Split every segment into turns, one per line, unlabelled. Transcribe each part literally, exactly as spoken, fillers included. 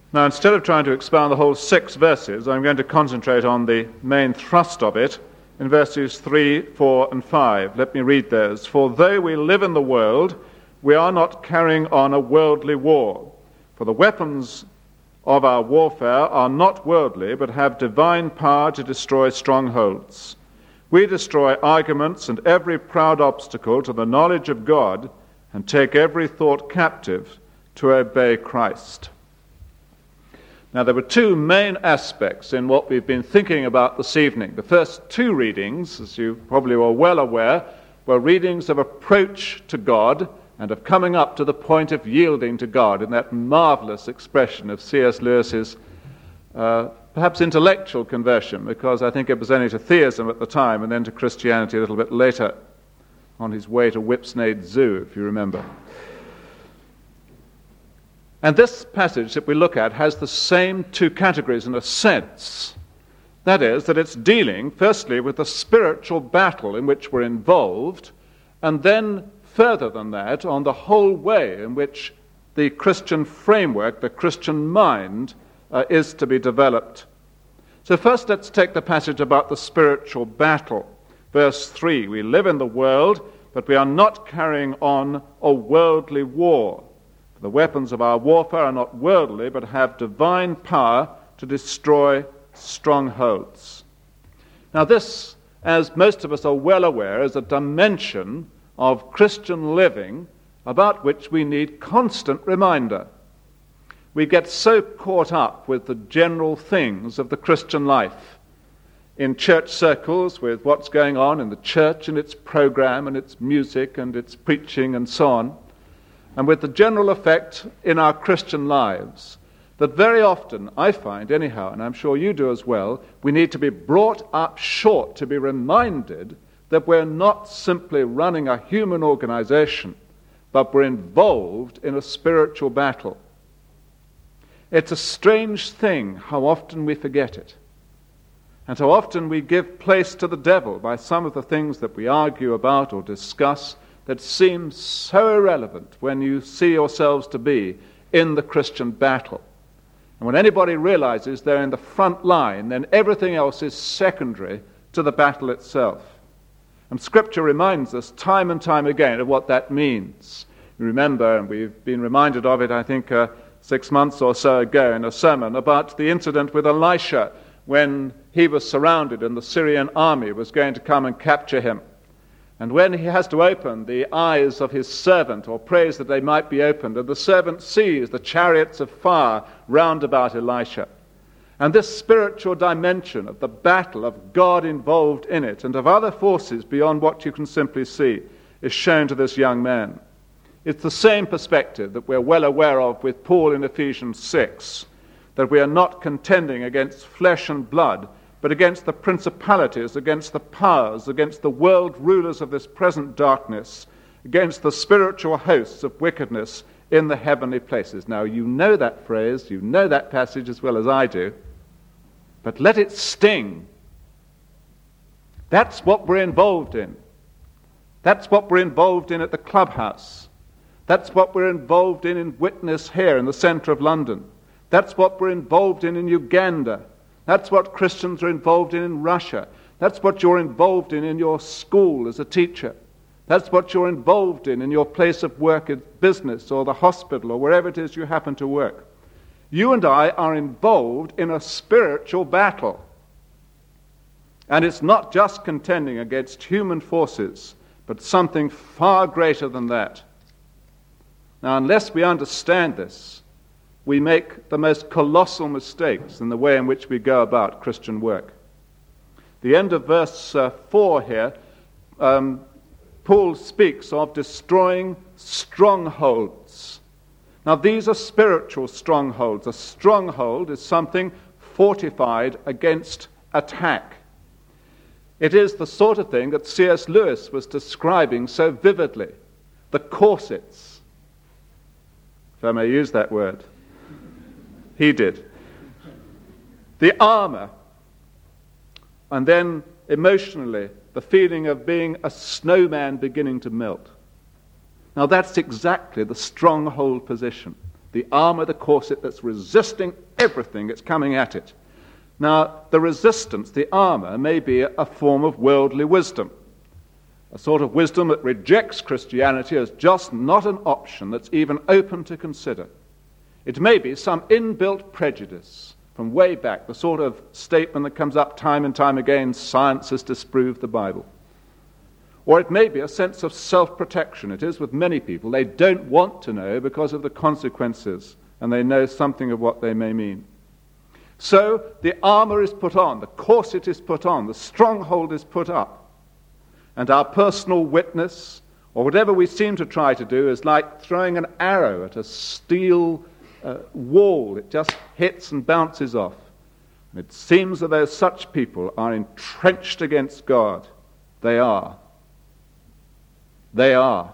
Now, instead of trying to expound the whole six verses, I'm going to concentrate on the main thrust of it in verses three, four, and five. Let me read those. For though we live in the world, we are not carrying on a worldly war. For the weapons of our warfare are not worldly, but have divine power to destroy strongholds. We destroy arguments and every proud obstacle to the knowledge of God, and take every thought captive to obey Christ. Now, there were two main aspects in what we've been thinking about this evening. The first two readings, as you probably were well aware, were readings of approach to God and of coming up to the point of yielding to God, in that marvelous expression of C S Lewis's uh, perhaps intellectual conversion, because I think it was only to theism at the time and then to Christianity a little bit later, on his way to Whipsnade Zoo, if you remember. And this passage that we look at has the same two categories in a sense. That is, that it's dealing, firstly, with the spiritual battle in which we're involved, and then, further than that, on the whole way in which the Christian framework, the Christian mind, uh, is to be developed. So first, let's take the passage about the spiritual battle. Verse three, we live in the world, but we are not carrying on a worldly war. The weapons of our warfare are not worldly, but have divine power to destroy strongholds. Now this, as most of us are well aware, is a dimension of Christian living about which we need constant reminder. We get so caught up with the general things of the Christian life, in church circles with what's going on in the church and its program and its music and its preaching and so on, and with the general effect in our Christian lives, that very often, I find anyhow, and I'm sure you do as well, we need to be brought up short to be reminded that we're not simply running a human organization, but we're involved in a spiritual battle. It's a strange thing how often we forget it, and how often we give place to the devil by some of the things that we argue about or discuss that seem so irrelevant when you see yourselves to be in the Christian battle. And when anybody realizes they're in the front line, then everything else is secondary to the battle itself. And Scripture reminds us time and time again of what that means. You remember, and we've been reminded of it, I think, uh, six months or so ago in a sermon about the incident with Elisha when he was surrounded and the Syrian army was going to come and capture him. And when he has to open the eyes of his servant, or prays that they might be opened, and the servant sees the chariots of fire round about Elisha. And this spiritual dimension of the battle, of God involved in it, and of other forces beyond what you can simply see, is shown to this young man. It's the same perspective that we're well aware of with Paul in Ephesians six, that we are not contending against flesh and blood, but against the principalities, against the powers, against the world rulers of this present darkness, against the spiritual hosts of wickedness in the heavenly places. Now, you know that phrase, you know that passage as well as I do, but let it sting. That's what we're involved in. That's what we're involved in at the clubhouse. That's what we're involved in in Witness here in the centre of London. That's what we're involved in in Uganda. That's what Christians are involved in in Russia. That's what you're involved in in your school as a teacher. That's what you're involved in in your place of work at business or the hospital or wherever it is you happen to work. You and I are involved in a spiritual battle. And it's not just contending against human forces, but something far greater than that. Now, unless we understand this, we make the most colossal mistakes in the way in which we go about Christian work. The end of verse uh, four here, um, Paul speaks of destroying strongholds. Now, these are spiritual strongholds. A stronghold is something fortified against attack. It is the sort of thing that C S Lewis was describing so vividly. The corsets, if I may use that word. He did. The armor, and then emotionally, the feeling of being a snowman beginning to melt. Now that's exactly the stronghold position. The armor, the corset that's resisting everything that's coming at it. Now, the resistance, the armor, may be a form of worldly wisdom, a sort of wisdom that rejects Christianity as just not an option that's even open to consider. It may be some inbuilt prejudice from way back, the sort of statement that comes up time and time again, science has disproved the Bible. Or it may be a sense of self-protection. It is with many people. They don't want to know because of the consequences, and they know something of what they may mean. So the armor is put on, the corset is put on, the stronghold is put up. And our personal witness, or whatever we seem to try to do, is like throwing an arrow at a steel uh, wall. It just hits and bounces off. And it seems that though such people are entrenched against God, they are. They are.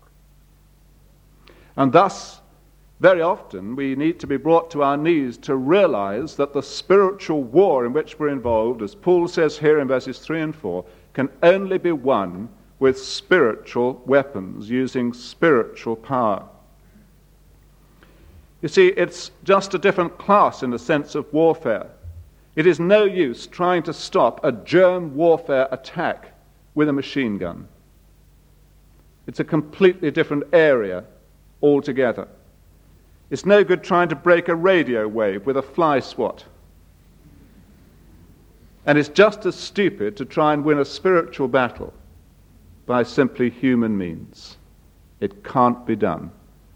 And thus, very often, we need to be brought to our knees to realize that the spiritual war in which we're involved, as Paul says here in verses three and four, can only be won with spiritual weapons, using spiritual power. You see, it's just a different class in the sense of warfare. It is no use trying to stop a germ warfare attack with a machine gun. It's a completely different area altogether. It's no good trying to break a radio wave with a fly swat. And it's just as stupid to try and win a spiritual battle by simply human means. It can't be done.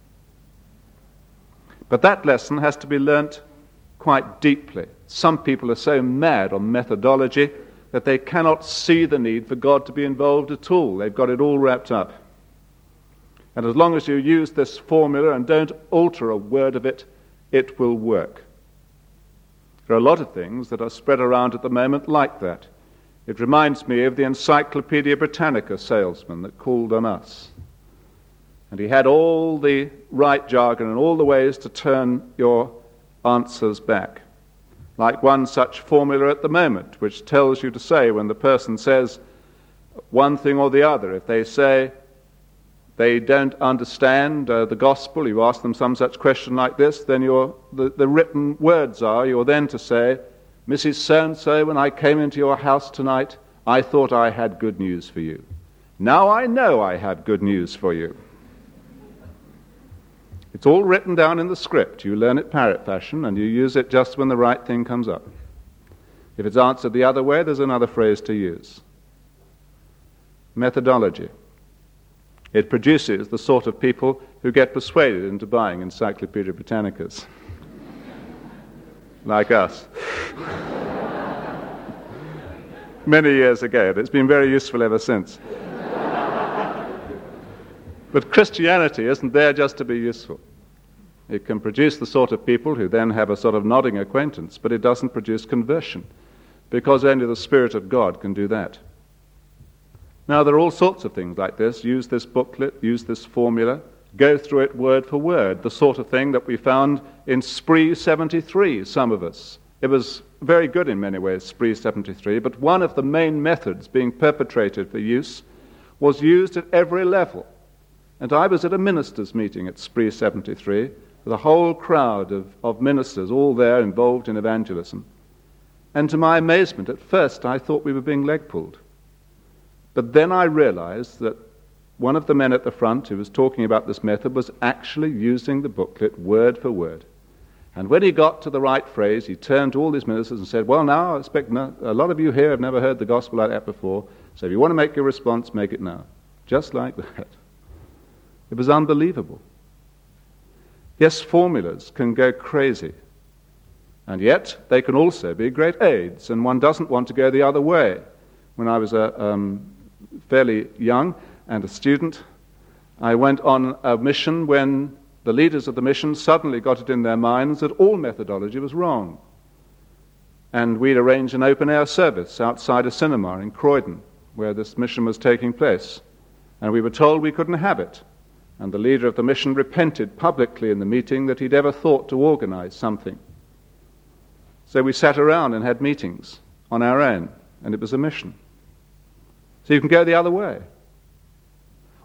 But that lesson has to be learnt quite deeply. Some people are so mad on methodology that they cannot see the need for God to be involved at all. They've got it all wrapped up. And as long as you use this formula and don't alter a word of it, it will work. There are a lot of things that are spread around at the moment like that. It reminds me of the Encyclopedia Britannica salesman that called on us. And he had all the right jargon and all the ways to turn your answers back. Like one such formula at the moment, which tells you to say when the person says one thing or the other. If they say they don't understand uh, the gospel, you ask them some such question like this, then you're, the, the written words are, you're then to say, Missus So-and-so, when I came into your house tonight, I thought I had good news for you. Now I know I have good news for you. It's all written down in the script. You learn it parrot fashion, and you use it just when the right thing comes up. If it's answered the other way, there's another phrase to use. Methodology. It produces the sort of people who get persuaded into buying Encyclopedia Britannicas. Like us. Many years ago, and it's been very useful ever since. But Christianity isn't there just to be useful. It can produce the sort of people who then have a sort of nodding acquaintance, but it doesn't produce conversion, because only the Spirit of God can do that. Now, there are all sorts of things like this. Use this booklet, use this formula, go through it word for word, the sort of thing that we found in Spree seventy-three, some of us. It was very good in many ways, Spree seventy-three, but one of the main methods being perpetrated for use was used at every level. And I was at a ministers' meeting at Spree seventy-three, with a whole crowd of, of ministers all there involved in evangelism. And to my amazement, at first I thought we were being leg-pulled. But then I realized that one of the men at the front who was talking about this method was actually using the booklet word for word. And when he got to the right phrase, he turned to all these ministers and said, well, now, I expect no, a lot of you here have never heard the gospel like that before, so if you want to make your response, make it now. Just like that. It was unbelievable. Yes, formulas can go crazy. And yet, they can also be great aids, and one doesn't want to go the other way. When I was a, um, fairly young and a student, I went on a mission when the leaders of the mission suddenly got it in their minds that all methodology was wrong. And we'd arranged an open-air service outside a cinema in Croydon, where this mission was taking place. And we were told we couldn't have it. And the leader of the mission repented publicly in the meeting that he'd ever thought to organize something. So we sat around and had meetings on our own, and it was a mission. So you can go the other way.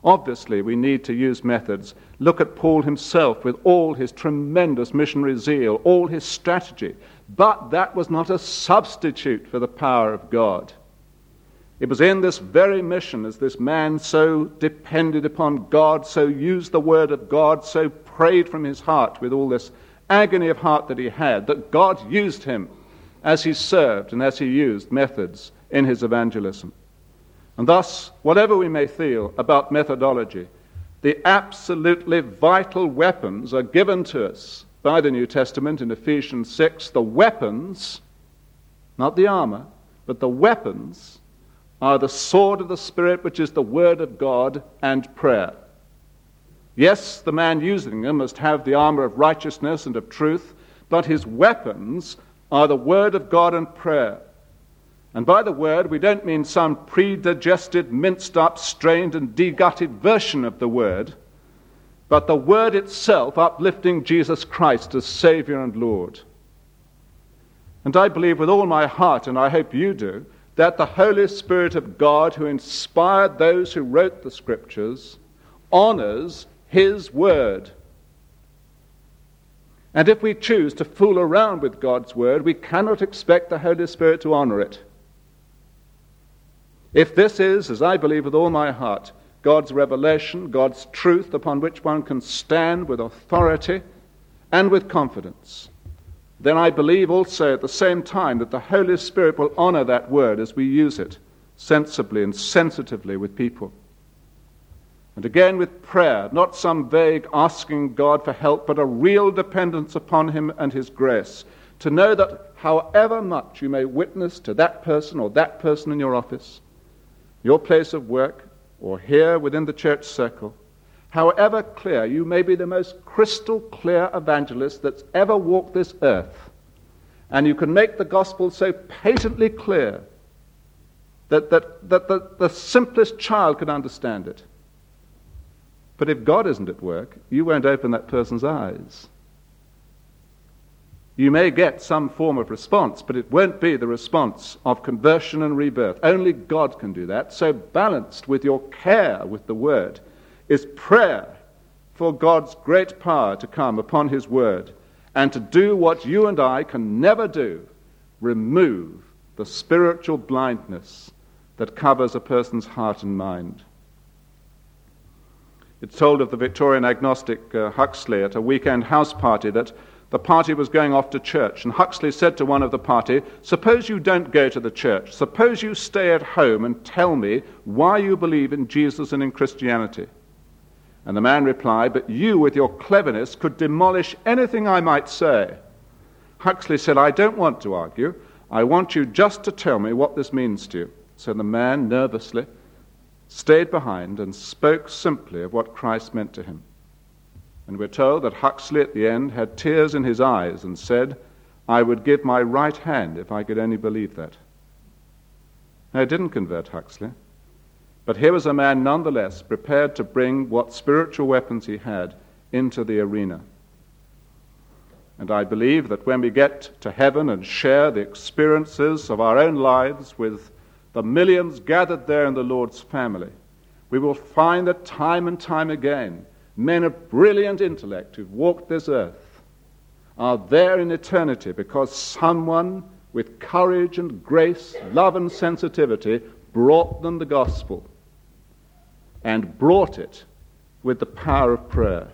Obviously, we need to use methods. Look at Paul himself with all his tremendous missionary zeal, all his strategy. But that was not a substitute for the power of God. It was in this very mission, as this man so depended upon God, so used the word of God, so prayed from his heart with all this agony of heart that he had, that God used him as he served and as he used methods in his evangelism. And thus, whatever we may feel about methodology, the absolutely vital weapons are given to us by the New Testament in Ephesians six. The weapons, not the armor, but the weapons are the sword of the Spirit, which is the word of God, and prayer. Yes, the man using them must have the armor of righteousness and of truth, but his weapons are the word of God and prayer. And by the word, we don't mean some pre-digested, minced-up, strained and de-gutted version of the word, but the word itself uplifting Jesus Christ as Savior and Lord. And I believe with all my heart, and I hope you do, that the Holy Spirit of God, who inspired those who wrote the Scriptures, honors His word. And if we choose to fool around with God's word, we cannot expect the Holy Spirit to honor it. If this is, as I believe with all my heart, God's revelation, God's truth upon which one can stand with authority and with confidence, then I believe also at the same time that the Holy Spirit will honor that word as we use it sensibly and sensitively with people. And again with prayer, not some vague asking God for help, but a real dependence upon Him and His grace, to know that however much you may witness to that person or that person in your office, your place of work, or here within the church circle, however clear, you may be the most crystal clear evangelist that's ever walked this earth, and you can make the gospel so patently clear that, that, that the, the simplest child could understand it. But if God isn't at work, you won't open that person's eyes. You may get some form of response, but it won't be the response of conversion and rebirth. Only God can do that. So balanced with your care with the word is prayer for God's great power to come upon His word and to do what you and I can never do, remove the spiritual blindness that covers a person's heart and mind. It's told of the Victorian agnostic uh, Huxley at a weekend house party that the party was going off to church, and Huxley said to one of the party, "Suppose you don't go to the church. Suppose you stay at home and tell me why you believe in Jesus and in Christianity." And the man replied, "But you, with your cleverness, could demolish anything I might say." Huxley said, "I don't want to argue. I want you just to tell me what this means to you." So the man, nervously, stayed behind and spoke simply of what Christ meant to him. And we're told that Huxley at the end had tears in his eyes and said, "I would give my right hand if I could only believe that." Now, it didn't convert Huxley, but here was a man nonetheless prepared to bring what spiritual weapons he had into the arena. And I believe that when we get to heaven and share the experiences of our own lives with the millions gathered there in the Lord's family, we will find that time and time again, men of brilliant intellect who've walked this earth are there in eternity because someone with courage and grace, love and sensitivity brought them the gospel and brought it with the power of prayer.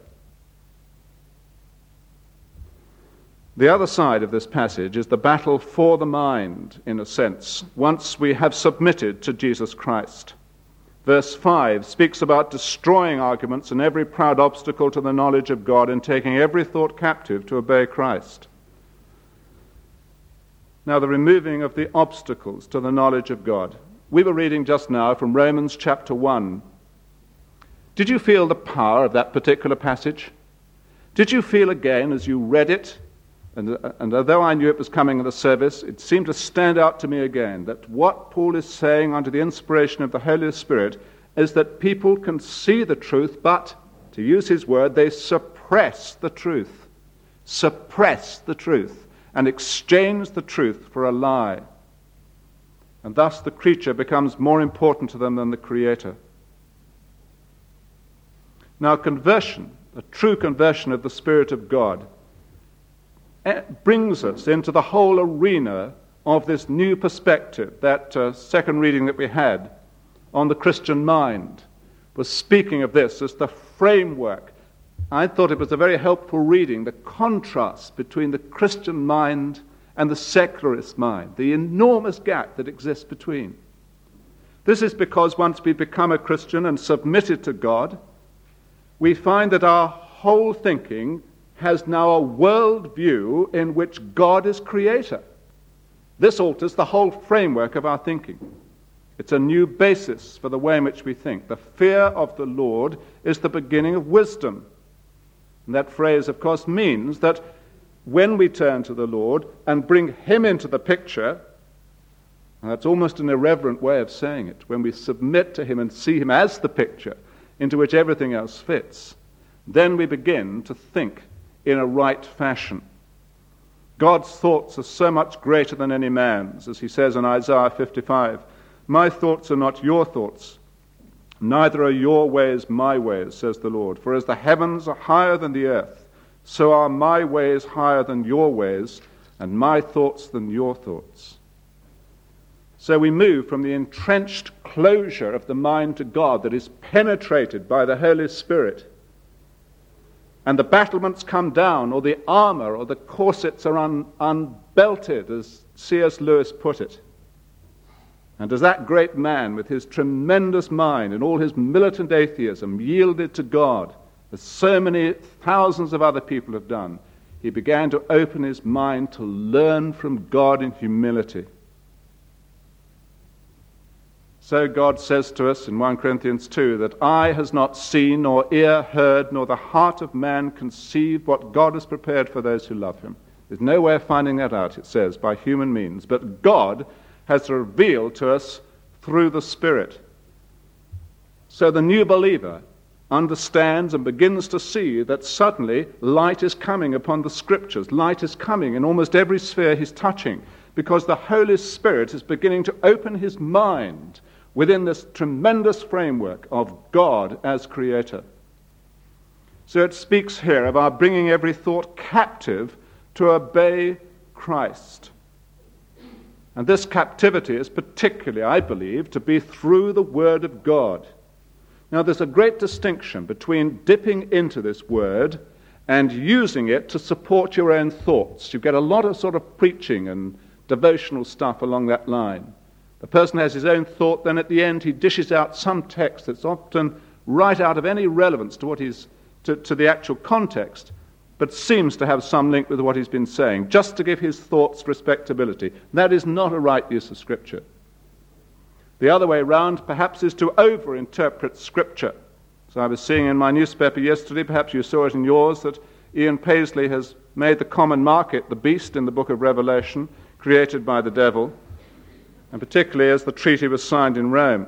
The other side of this passage is the battle for the mind, in a sense, once we have submitted to Jesus Christ. Verse five speaks about destroying arguments and every proud obstacle to the knowledge of God and taking every thought captive to obey Christ. Now, the removing of the obstacles to the knowledge of God. We were reading just now from Romans chapter one. Did you feel the power of that particular passage? Did you feel again as you read it? And, and although I knew it was coming in the service, it seemed to stand out to me again that what Paul is saying under the inspiration of the Holy Spirit is that people can see the truth, but, to use his word, they suppress the truth. Suppress the truth and exchange the truth for a lie. And thus the creature becomes more important to them than the Creator. Now, conversion, a true conversion of the Spirit of God, brings us into the whole arena of this new perspective. That uh, second reading that we had on the Christian mind was speaking of this as the framework. I thought it was a very helpful reading, the contrast between the Christian mind and the secularist mind, the enormous gap that exists between. This is because once we become a Christian and submitted to God, we find that our whole thinking has now a world view in which God is creator. This alters the whole framework of our thinking. It's a new basis for the way in which we think. The fear of the Lord is the beginning of wisdom. And that phrase, of course, means that when we turn to the Lord and bring him into the picture, and that's almost an irreverent way of saying it, when we submit to him and see him as the picture into which everything else fits, then we begin to think in a right fashion. God's thoughts are so much greater than any man's, as he says in Isaiah fifty-five, "My thoughts are not your thoughts, neither are your ways my ways, says the Lord. For as the heavens are higher than the earth, so are my ways higher than your ways, and my thoughts than your thoughts." So we move from the entrenched closure of the mind to God that is penetrated by the Holy Spirit, and the battlements come down, or the armor or the corsets are un- unbelted, as C S Lewis put it. And as that great man, with his tremendous mind and all his militant atheism, yielded to God, as so many thousands of other people have done, he began to open his mind to learn from God in humility. So God says to us in First Corinthians two that eye has not seen, nor ear heard, nor the heart of man conceived what God has prepared for those who love him. There's no way of finding that out, it says, by human means. But God has revealed to us through the Spirit. So the new believer understands and begins to see that suddenly light is coming upon the Scriptures. Light is coming in almost every sphere he's touching, because the Holy Spirit is beginning to open his mind within this tremendous framework of God as creator. So it speaks here of our bringing every thought captive to obey Christ. And this captivity is particularly, I believe, to be through the Word of God. Now, there's a great distinction between dipping into this Word and using it to support your own thoughts. You get a lot of sort of preaching and devotional stuff along that line. The person has his own thought, then at the end he dishes out some text that's often right out of any relevance to what he's to, to the actual context, but seems to have some link with what he's been saying, just to give his thoughts respectability. That is not a right use of Scripture. The other way round, perhaps, is to over-interpret Scripture. So I was seeing in my newspaper yesterday, perhaps you saw it in yours, that Ian Paisley has made the common market the beast in the book of Revelation, created by the devil, and particularly as the treaty was signed in Rome.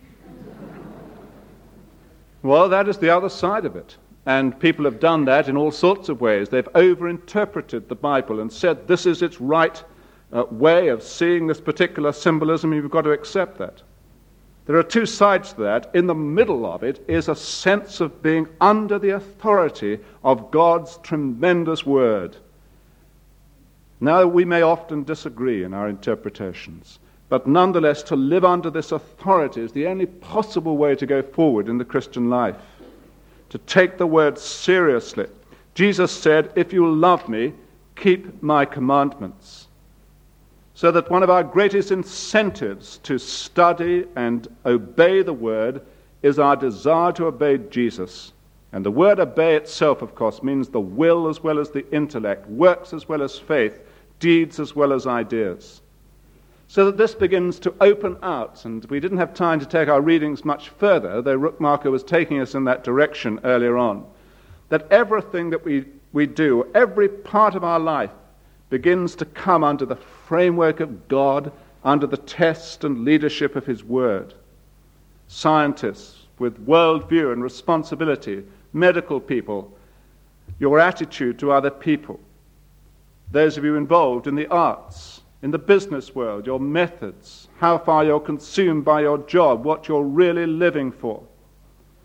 Well, that is the other side of it. And people have done that in all sorts of ways. They've over-interpreted the Bible and said this is its right uh, way of seeing this particular symbolism, and you've got to accept that. There are two sides to that. In the middle of it is a sense of being under the authority of God's tremendous word. Now, we may often disagree in our interpretations, but nonetheless, to live under this authority is the only possible way to go forward in the Christian life. To take the word seriously. Jesus said, "If you love me, keep my commandments." So that one of our greatest incentives to study and obey the word is our desire to obey Jesus. And the word obey itself, of course, means the will as well as the intellect, works as well as faith, deeds as well as ideas. So that this begins to open out, and we didn't have time to take our readings much further, though Rookmarker was taking us in that direction earlier on, that everything that we, we do, every part of our life, begins to come under the framework of God, under the test and leadership of his word. Scientists with worldview and responsibility, medical people, your attitude to other people, those of you involved in the arts, in the business world, your methods, how far you're consumed by your job, what you're really living for.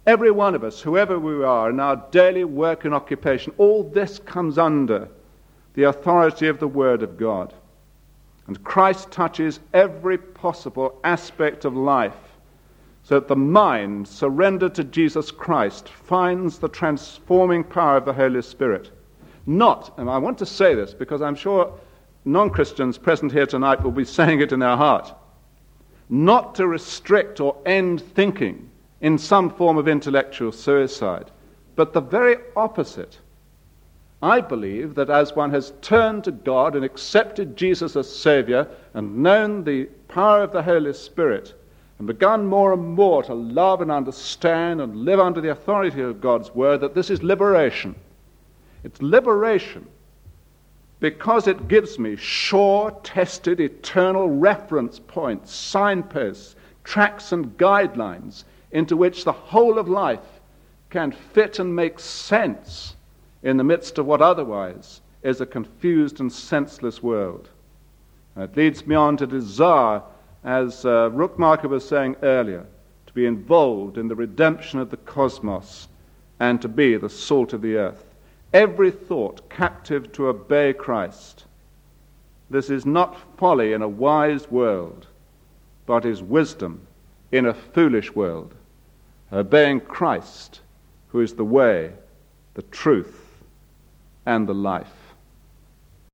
Every one of us, whoever we are, in our daily work and occupation, all this comes under the authority of the Word of God. And Christ touches every possible aspect of life, so that the mind, surrendered to Jesus Christ, finds the transforming power of the Holy Spirit. Not, and I want to say this because I'm sure non-Christians present here tonight will be saying it in their heart, not to restrict or end thinking in some form of intellectual suicide, but the very opposite. I believe that as one has turned to God and accepted Jesus as Savior and known the power of the Holy Spirit and begun more and more to love and understand and live under the authority of God's Word, that this is liberation. It's liberation because it gives me sure, tested, eternal reference points, signposts, tracks and guidelines into which the whole of life can fit and make sense in the midst of what otherwise is a confused and senseless world. And it leads me on to desire, as uh, Rookmarker was saying earlier, to be involved in the redemption of the cosmos and to be the salt of the earth. Every thought captive to obey Christ. This is not folly in a wise world, but is wisdom in a foolish world, obeying Christ, who is the way, the truth, and the life.